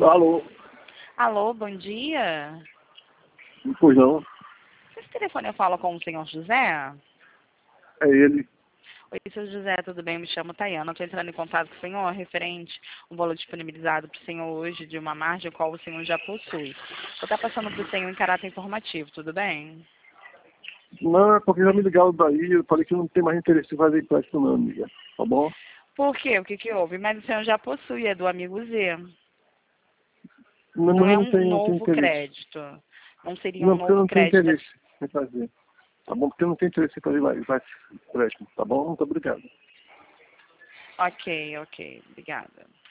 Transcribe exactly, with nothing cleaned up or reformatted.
Alô? Alô, bom dia. Pois não. Esse telefone eu falo com o senhor José? É ele. Oi, senhor José, tudo bem? Me chamo Tayana. Estou entrando em contato com o senhor referente um valor disponibilizado para o senhor hoje de uma margem qual o senhor já possui. Vou estar passando para o senhor em caráter informativo, tudo bem? Não, é porque já me ligaram daí, eu falei que não tem mais interesse em fazer empréstimo não, amiga. Tá bom? Por quê? O que que houve? Mas o senhor já possui, é do amigo Z. Não, Não é não um tem, não tem novo interesse. crédito. Não seria um Não, porque eu novo não tenho crédito. interesse em fazer. Tá bom? Porque eu não tenho interesse em fazer mais, mais empréstimo. Tá bom? Muito obrigado. Ok, ok. Obrigada.